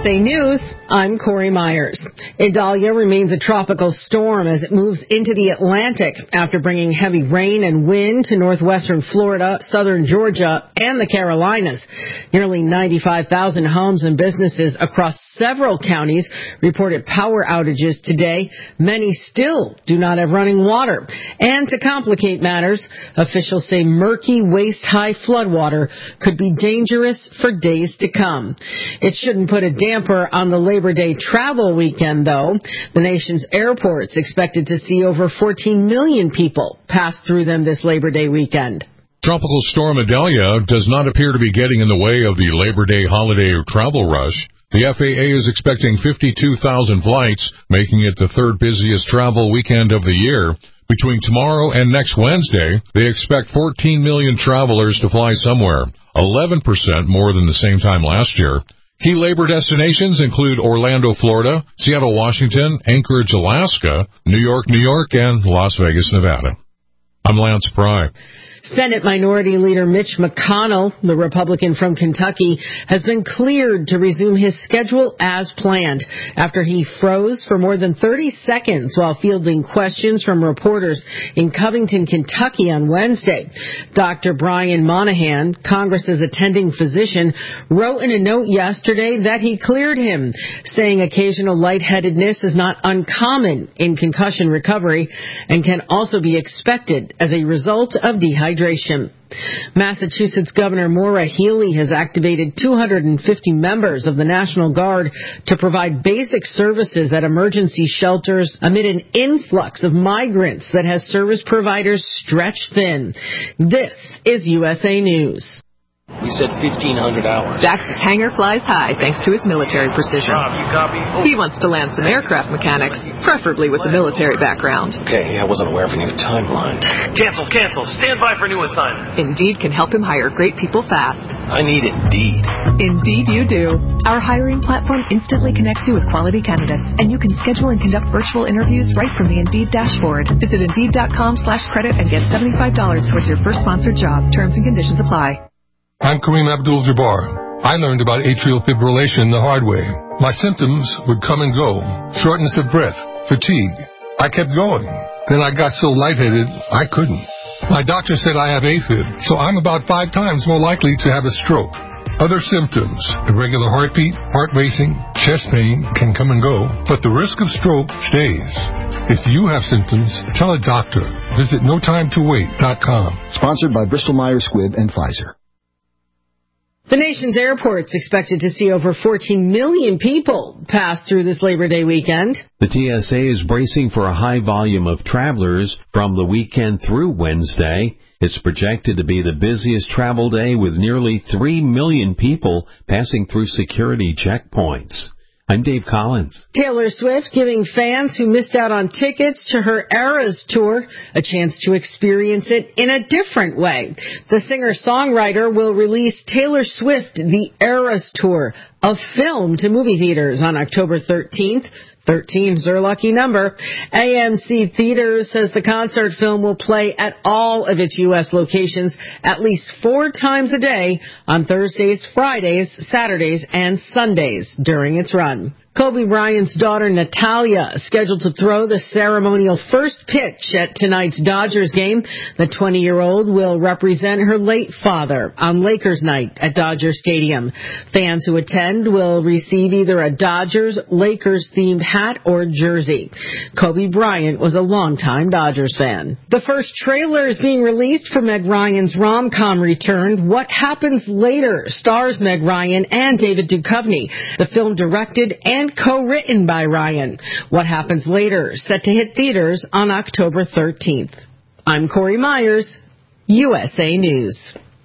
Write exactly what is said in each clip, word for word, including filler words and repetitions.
A News, I'm Corey Myers. Idalia remains a tropical storm as it moves into the Atlantic after bringing heavy rain and wind to northwestern Florida, southern Georgia, and the Carolinas. Nearly ninety-five thousand homes and businesses across several counties reported power outages today. Many still do not have running water. And to complicate matters, officials say murky, waist-high floodwater could be dangerous for days to come. It shouldn't put a damper on the Labor Day travel weekend, though. The nation's airports expected to see over fourteen million people pass through them this Labor Day weekend. Tropical storm Idalia does not appear to be getting in the way of the Labor Day holiday travel rush. The F A A is expecting fifty-two thousand flights, making it the third busiest travel weekend of the year. Between tomorrow and next Wednesday, they expect fourteen million travelers to fly somewhere, eleven percent more than the same time last year. Key labor destinations include Orlando, Florida, Seattle, Washington, Anchorage, Alaska, New York, New York, and Las Vegas, Nevada. I'm Lance Pry. Senate Minority Leader Mitch McConnell, the Republican from Kentucky, has been cleared to resume his schedule as planned after he froze for more than thirty seconds while fielding questions from reporters in Covington, Kentucky on Wednesday. Doctor Brian Monahan, Congress's attending physician, wrote in a note yesterday that he cleared him, saying occasional lightheadedness is not uncommon in concussion recovery and can also be expected as a result of dehydration. Massachusetts Governor Maura Healey has activated two hundred fifty members of the National Guard to provide basic services at emergency shelters amid an influx of migrants that has service providers stretched thin. This is U S A News. We said fifteen hundred hours. Dax's hangar flies high thanks to his military precision. Rob, you copy? Oh. He wants to land some aircraft mechanics, preferably with a military background. Okay, I wasn't aware of any timeline. Cancel, cancel. Stand by for new assignment. Indeed can help him hire great people fast. I need Indeed. Indeed you do. Our hiring platform instantly connects you with quality candidates, and you can schedule and conduct virtual interviews right from the Indeed dashboard. Visit Indeed.com slash credit and get seventy-five dollars towards your first sponsored job. Terms and conditions apply. I'm Kareem Abdul-Jabbar. I learned about atrial fibrillation the hard way. My symptoms would come and go. Shortness of breath, fatigue. I kept going. Then I got so lightheaded, I couldn't. My doctor said I have AFib, so I'm about five times more likely to have a stroke. Other symptoms, irregular heartbeat, heart racing, chest pain can come and go, but the risk of stroke stays. If you have symptoms, tell a doctor. Visit no time to wait dot com. Sponsored by Bristol-Myers Squibb and Pfizer. The nation's airports expected to see over fourteen million people pass through this Labor Day weekend. The T S A is bracing for a high volume of travelers from the weekend through Wednesday. It's projected to be the busiest travel day with nearly three million people passing through security checkpoints. I'm Dave Collins. Taylor Swift giving fans who missed out on tickets to her Eras tour a chance to experience it in a different way. The singer-songwriter will release Taylor Swift The Eras Tour, a film to movie theaters on October thirteenth. thirteen is her lucky number. A M C Theaters says the concert film will play at all of its U S locations at least four times a day on Thursdays, Fridays, Saturdays, and Sundays during its run. Kobe Bryant's daughter, Natalia, is scheduled to throw the ceremonial first pitch at tonight's Dodgers game. The twenty-year-old will represent her late father on Lakers night at Dodger Stadium. Fans who attend will receive either a Dodgers, Lakers-themed hat or jersey. Kobe Bryant was a longtime Dodgers fan. The first trailer is being released for Meg Ryan's rom-com return, What Happens Later, stars Meg Ryan and David Duchovny. The film directed and co-written by Ryan. What Happens Later, set to hit theaters on October thirteenth. I'm Corey Myers, U S A News.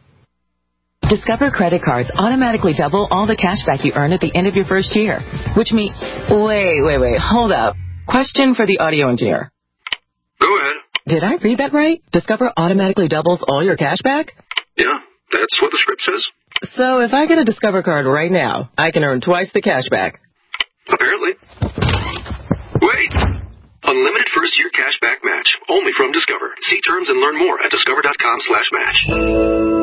Discover credit cards automatically double all the cash back you earn at the end of your first year, which means... Wait, wait, wait, hold up. Question for the audio engineer. Go ahead. Did I read that right? Discover automatically doubles all your cash back? Yeah, that's what the script says. So if I get a Discover card right now, I can earn twice the cash back. Apparently. Wait! Unlimited first-year cash back match. Only from Discover. See terms and learn more at discover dot com slash match.